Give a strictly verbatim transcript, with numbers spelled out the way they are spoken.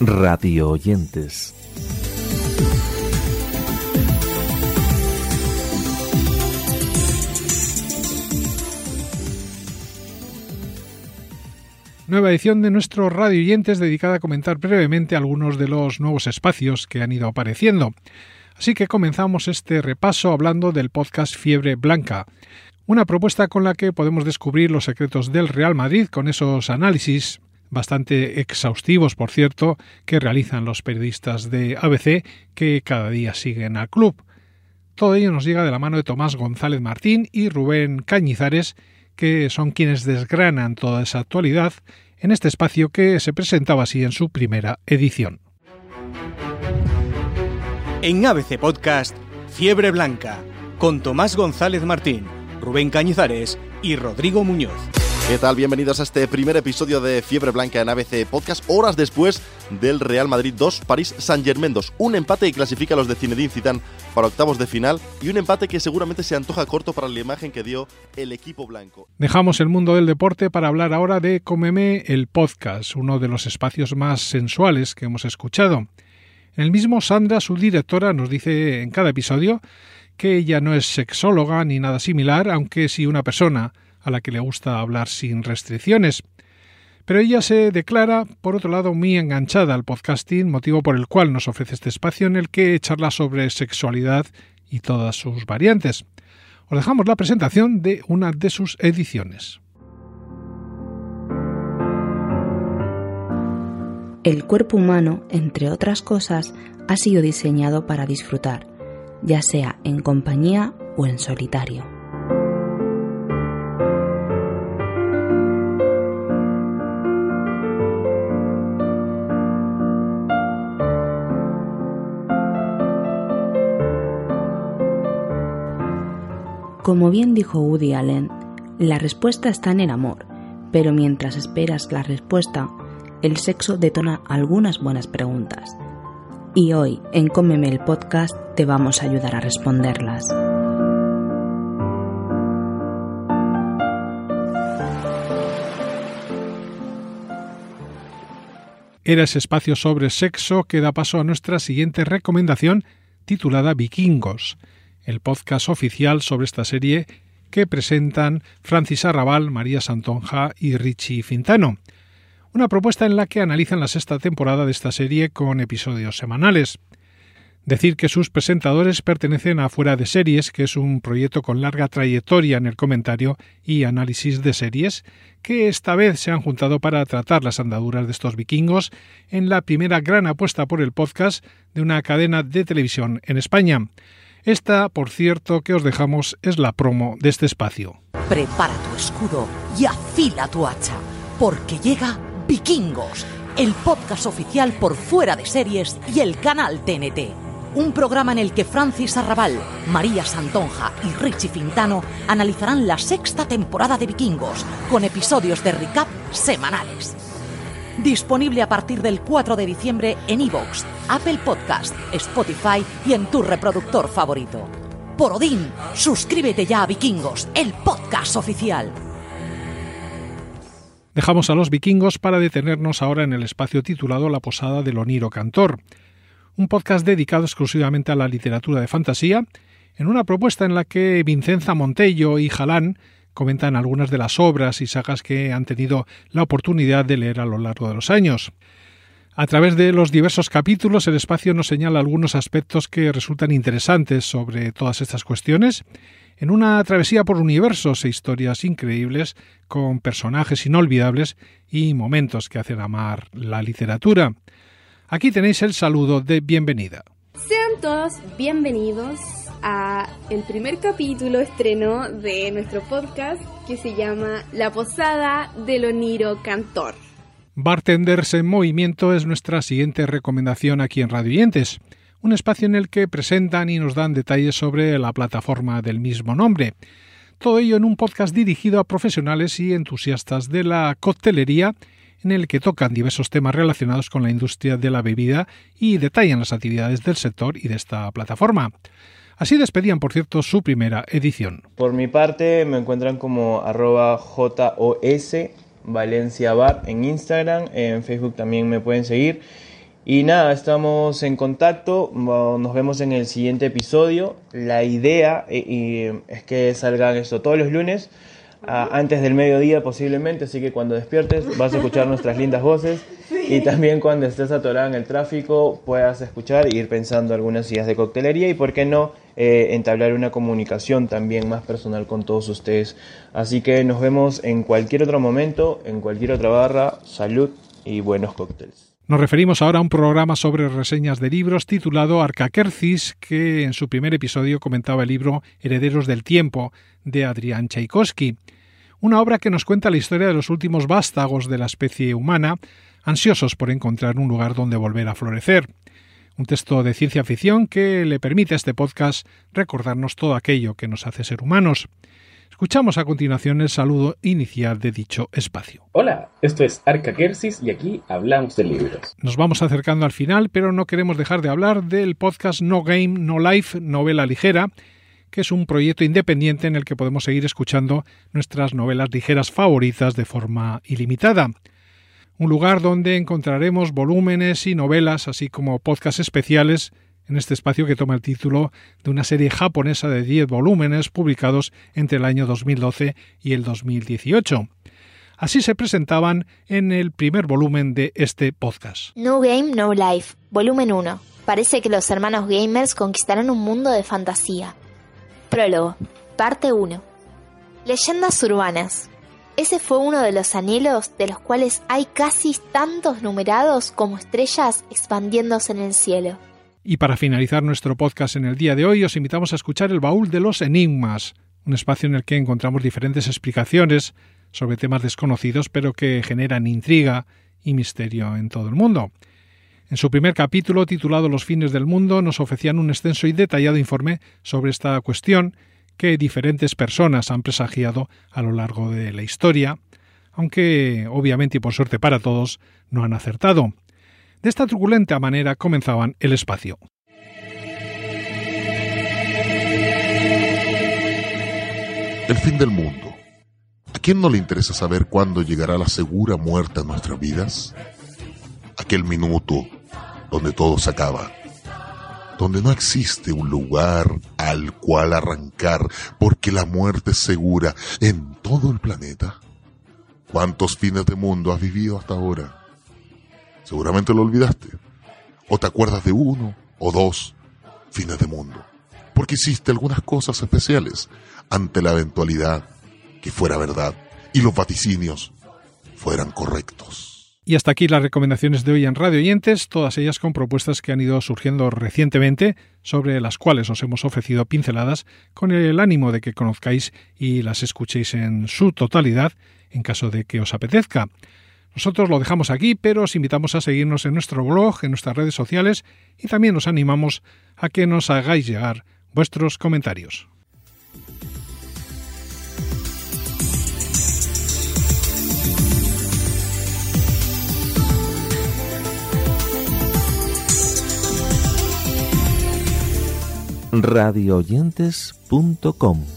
Radio oyentes. Nueva edición de nuestro Radio Oyentes dedicada a comentar brevemente algunos de los nuevos espacios que han ido apareciendo. Así que comenzamos este repaso hablando del podcast Fiebre Blanca, una propuesta con la que podemos descubrir los secretos del Real Madrid con esos análisis, bastante exhaustivos por cierto, que realizan los periodistas de A B C que cada día siguen al club. Todo ello nos llega de la mano de Tomás González Martín y Rubén Cañizares, que son quienes desgranan toda esa actualidad en este espacio que se presentaba así en su primera edición. En A B C Podcast, Fiebre Blanca, con Tomás González Martín, Rubén Cañizares y Rodrigo Muñoz. ¿Qué tal? Bienvenidos a este primer episodio de Fiebre Blanca en A B C Podcast, horas después del Real Madrid dos, París Saint-Germain dos. Un empate que clasifica a los de Zinedine Zidane para octavos de final y un empate que seguramente se antoja corto para la imagen que dio el equipo blanco. Dejamos el mundo del deporte para hablar ahora de Cómeme el Podcast, uno de los espacios más sensuales que hemos escuchado. En el mismo, Sandra, su directora, nos dice en cada episodio que ella no es sexóloga ni nada similar, aunque sí una persona a la que le gusta hablar sin restricciones. Pero ella se declara, por otro lado, muy enganchada al podcasting, motivo por el cual nos ofrece este espacio en el que charla sobre sexualidad y todas sus variantes. Os dejamos la presentación de una de sus ediciones. El cuerpo humano, entre otras cosas, ha sido diseñado para disfrutar, ya sea en compañía o en solitario. Como bien dijo Woody Allen, la respuesta está en el amor, pero mientras esperas la respuesta, el sexo detona algunas buenas preguntas. Y hoy, en Cómeme el Podcast, te vamos a ayudar a responderlas. Era ese espacio sobre sexo que da paso a nuestra siguiente recomendación, titulada Vikingos, el podcast oficial sobre esta serie que presentan Francis Arrabal, María Santonja y Richie Fintano. Una propuesta en la que analizan la sexta temporada de esta serie con episodios semanales. Decir que sus presentadores pertenecen a Fuera de Series, que es un proyecto con larga trayectoria en el comentario y análisis de series, que esta vez se han juntado para tratar las andaduras de estos vikingos en la primera gran apuesta por el podcast de una cadena de televisión en España. Esta, por cierto, que os dejamos es la promo de este espacio. Prepara tu escudo y afila tu hacha, porque llega Vikingos, el podcast oficial por Fuera de Series y el canal T N T. Un programa en el que Francis Arrabal, María Santonja y Richie Fintano analizarán la sexta temporada de Vikingos, con episodios de recap semanales. Disponible a partir del cuatro de diciembre en iVoox, Apple Podcast, Spotify y en tu reproductor favorito. Por Odín, suscríbete ya a Vikingos, el podcast oficial. Dejamos a los vikingos para detenernos ahora en el espacio titulado La Posada del Oniro Cantor, un podcast dedicado exclusivamente a la literatura de fantasía, en una propuesta en la que Vincenza Montello y Jalán comentan algunas de las obras y sagas que han tenido la oportunidad de leer a lo largo de los años. A través de los diversos capítulos, el espacio nos señala algunos aspectos que resultan interesantes sobre todas estas cuestiones, en una travesía por universos e historias increíbles, con personajes inolvidables y momentos que hacen amar la literatura. Aquí tenéis el saludo de bienvenida. Sean todos bienvenidos a el primer capítulo estreno de nuestro podcast que se llama La Posada del Oniro Cantor. Bartenders en Movimiento es nuestra siguiente recomendación aquí en Radio Oyentes, un espacio en el que presentan y nos dan detalles sobre la plataforma del mismo nombre. Todo ello en un podcast dirigido a profesionales y entusiastas de la coctelería, en el que tocan diversos temas relacionados con la industria de la bebida y detallan las actividades del sector y de esta plataforma. Así despedían, por cierto, su primera edición. Por mi parte me encuentran como arroba jos Valencia Bar en Instagram, en Facebook también me pueden seguir Y nada, estamos en contacto, nos vemos en el siguiente episodio. La idea eh, es que salgan esto todos los lunes, uh, antes del mediodía posiblemente, así que cuando despiertes vas a escuchar nuestras lindas voces. Y también cuando estés atorado en el tráfico puedas escuchar e ir pensando algunas ideas de coctelería y por qué no eh, entablar una comunicación también más personal con todos ustedes. Así que nos vemos en cualquier otro momento, en cualquier otra barra. Salud y buenos cócteles. Nos referimos ahora a un programa sobre reseñas de libros titulado Arcaquercis, que en su primer episodio comentaba el libro Herederos del Tiempo, de Adrián Tchaikovsky, una obra que nos cuenta la historia de los últimos vástagos de la especie humana, ansiosos por encontrar un lugar donde volver a florecer. Un texto de ciencia ficción que le permite a este podcast recordarnos todo aquello que nos hace ser humanos. Escuchamos a continuación el saludo inicial de dicho espacio. Hola, esto es Arcaquercis y aquí hablamos de libros. Nos vamos acercando al final, pero no queremos dejar de hablar del podcast No Game, No Life, novela ligera, que es un proyecto independiente en el que podemos seguir escuchando nuestras novelas ligeras favoritas de forma ilimitada. Un lugar donde encontraremos volúmenes y novelas, así como podcasts especiales, en este espacio que toma el título de una serie japonesa de diez volúmenes publicados entre el año dos mil doce y el dos mil dieciocho. Así se presentaban en el primer volumen de este podcast. No Game, No Life, volumen uno. Parece que los hermanos gamers conquistarán un mundo de fantasía. Prólogo, parte uno. Leyendas urbanas. Ese fue uno de los anhelos de los cuales hay casi tantos numerados como estrellas expandiéndose en el cielo. Y para finalizar nuestro podcast en el día de hoy, os invitamos a escuchar El Baúl de los Enigmas, un espacio en el que encontramos diferentes explicaciones sobre temas desconocidos, pero que generan intriga y misterio en todo el mundo. En su primer capítulo, titulado Los fines del mundo, nos ofrecían un extenso y detallado informe sobre esta cuestión que diferentes personas han presagiado a lo largo de la historia, aunque obviamente y por suerte para todos no han acertado. De esta truculenta manera comenzaban el espacio. El fin del mundo. ¿A quién no le interesa saber cuándo llegará la segura muerte a nuestras vidas? Aquel minuto donde todo se acaba, donde no existe un lugar al cual arrancar porque la muerte es segura en todo el planeta. ¿Cuántos fines de mundo has vivido hasta ahora? Seguramente lo olvidaste, o te acuerdas de uno o dos fines de mundo, porque hiciste algunas cosas especiales ante la eventualidad que fuera verdad y los vaticinios fueran correctos. Y hasta aquí las recomendaciones de hoy en Radio Oyentes, todas ellas con propuestas que han ido surgiendo recientemente, sobre las cuales os hemos ofrecido pinceladas con el ánimo de que conozcáis y las escuchéis en su totalidad, en caso de que os apetezca. Nosotros lo dejamos aquí, pero os invitamos a seguirnos en nuestro blog, en nuestras redes sociales y también os animamos a que nos hagáis llegar vuestros comentarios. radio oyentes punto com